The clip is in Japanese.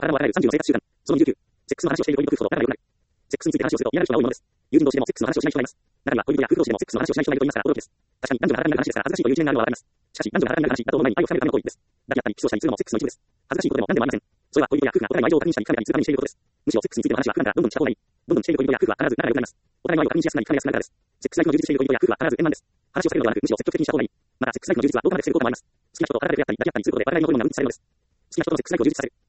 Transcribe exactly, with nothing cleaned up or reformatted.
体を洗えるさんじゅうの生活習慣。そのにじゅうきゅう。セックスの話をしている恋人夫婦ほど体が良くなる。セックスについて話をすると嫌がる人が多いものです。友人同士でもセックスの話をしない人がいます。中には恋人や夫婦同士でもセックスの話をしない人がいると言いますから驚きです。確かに男女が腹が鳴る話ですから恥ずかしいという一面があるのはわかります。しかし男女が腹が鳴る話だと思う前に愛を深めるための行為です。抱き合ったりキスをしたりするのもセックスの一部です。恥ずかしいことでも何でもありません。それは恋人や夫婦がお互いの愛情を確認したり深めたりするためにしていることです。むしろセックスについての話は普段からどんどんした方がいい。どんどんしている恋人や夫婦は必ず仲が良くなります。お互いの愛を確認しやすくなり深めやすくなるからです。セックスライフの充実している恋人や夫婦は必ず円満です。話を避けるのではなくむしろ積極的にした方がいい。またセックスライフの充実はどこまで防ぐ効果もあります。好きな人と体で出会ったり抱き合ったりすることで我々のホルモンが分泌されるのです。好きな人とのセックスライフを充実させる。